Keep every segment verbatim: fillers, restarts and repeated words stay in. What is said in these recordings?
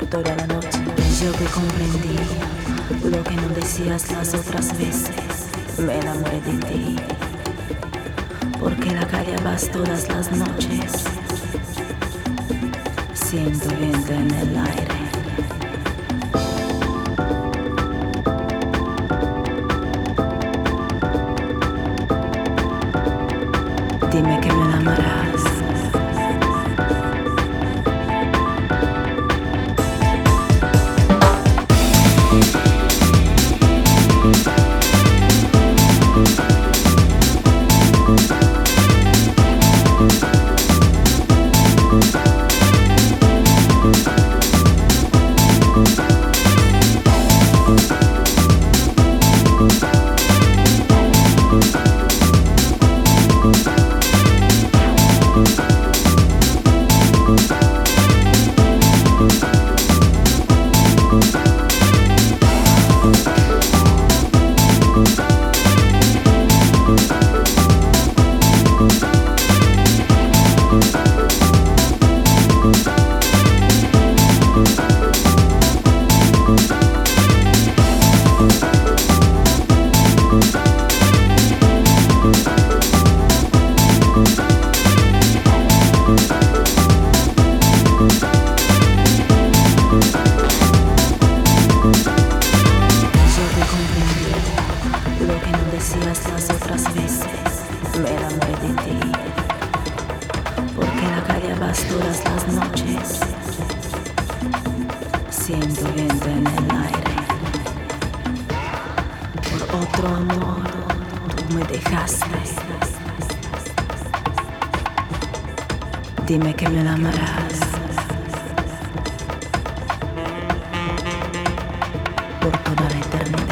toda la noche. Yo que comprendí lo que no decías las otras veces. Me enamoré de ti, porque la calle vas todas las noches. Siento viento en el aire. Dime que me enamoras. Las otras veces me enamoré de ti, porque la calle vas todas las noches. Siento viento en el aire. Por otro amor tú me dejaste. Dime que me enamoras. Por toda la eternidad.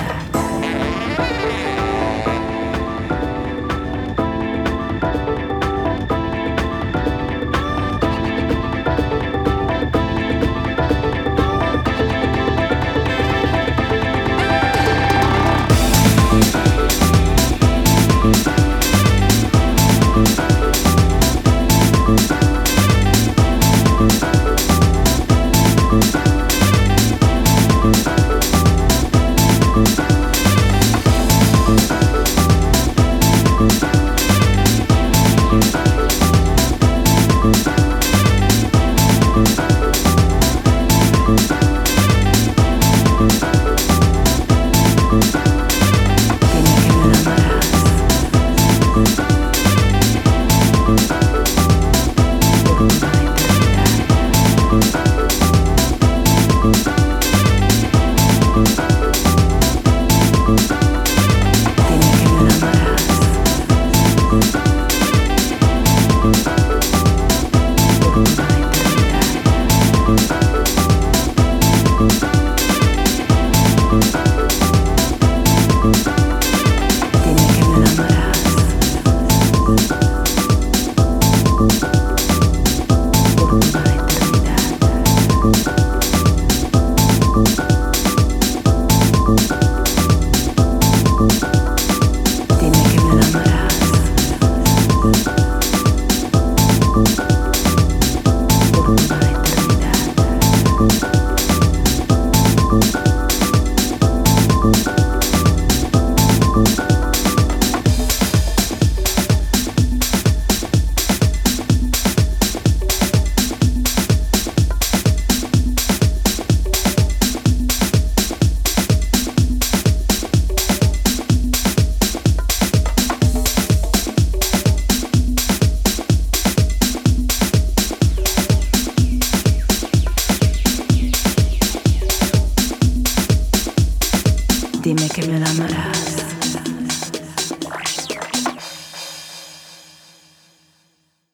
Dime que me enamoras.